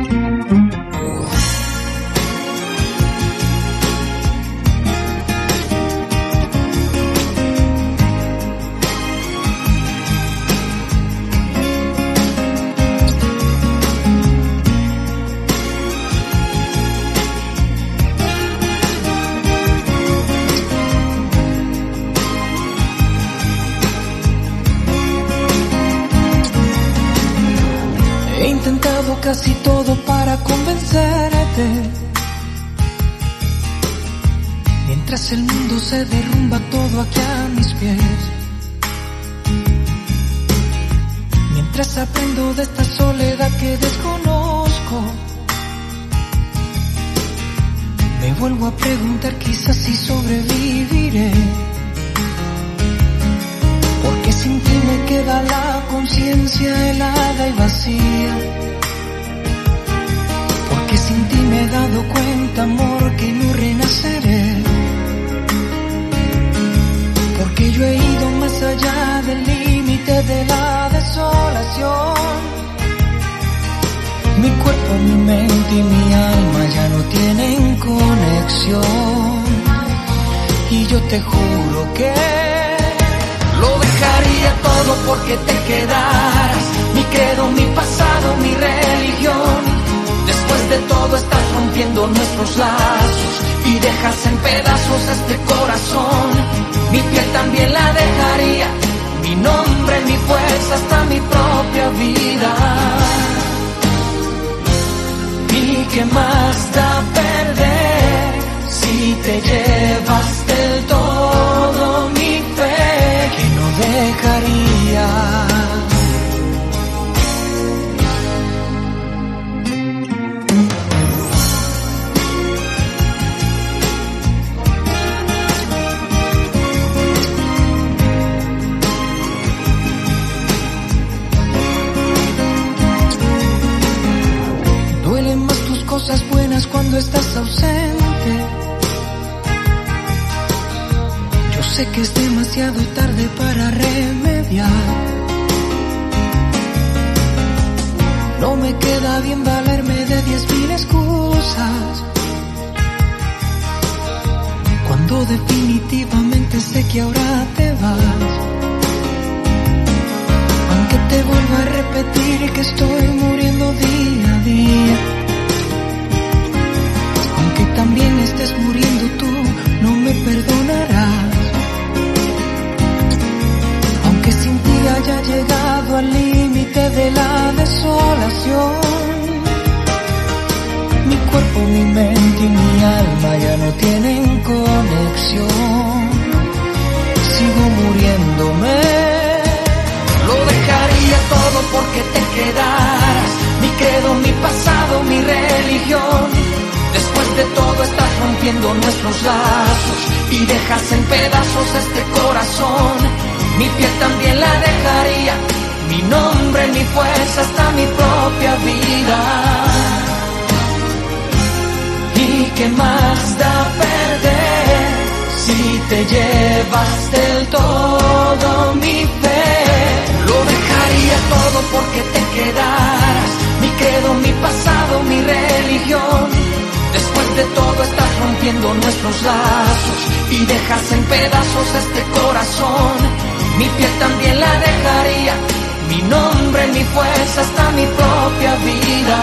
He intentado casi todo para convencerte, mientras el mundo se derrumba todo aquí a mis pies. Mientras aprendo de esta soledad que desconozco, me vuelvo a preguntar quizás si sobreviviré. Porque sin ti me queda la conciencia helada y vacía. Porque sin ti me he dado cuenta, amor, que no renaceré. Porque yo he ido más allá del límite de la desolación. Mi cuerpo, mi mente y mi alma ya no tienen conexión. Y yo te juro que lo dejaría todo porque te quedaras. Mi credo, mi pasado, mi religión. Después de todo estás rompiendo nuestros lazos y dejas en pedazos este corazón. Mi piel también la dejaría, mi nombre, mi fuerza, hasta mi propia vida. ¿Y qué más da perder si te llevas del todo mi fe, que no dejaría? Duelen más tus cosas buenas cuando estás ausente. Yo sé que es demasiado tarde para remediar. No me queda bien valerme de 10.000 excusas, cuando definitivamente sé que ahora te vas. Aunque te vuelva a repetir que estoy muriendo día a día, aunque también estés muriendo tú, no me perdonarás. Aunque sin ti haya llegado al límite de la desolación, mi cuerpo, mi mente y mi alma ya no tienen conexión. Sigo muriéndome. Lo dejaría todo porque te quedaras. Mi credo, mi pasado, mi religión. Después de todo estás rompiendo nuestros lazos y dejas en pedazos este corazón. Mi piel también la dejaría, mi nombre, mi fuerza, hasta mi propia vida. ¿Y qué más da perder si te llevas del todo mi fe? Lo dejaría todo porque te quedaras. Mi credo, mi pasado, mi religión. Después de todo estás rompiendo nuestros lazos y dejas en pedazos este corazón. Mi piel también la dejaría, mi nombre, mi fuerza, hasta mi propia vida.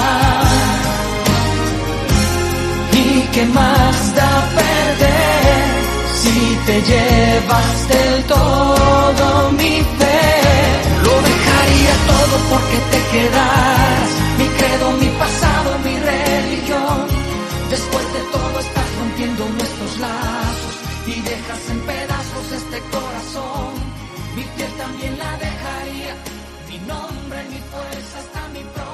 ¿Y qué más da perder si te llevas del todo mi fe? Lo dejaría todo porque te quedaras. Mi credo, mi pasado, mi religión. Después de todo estás rompiendo nuestros lazos y dejas en pedazos este corazón. Mi piel también la dejaría, mi nombre, mi fuerza, hasta mi propia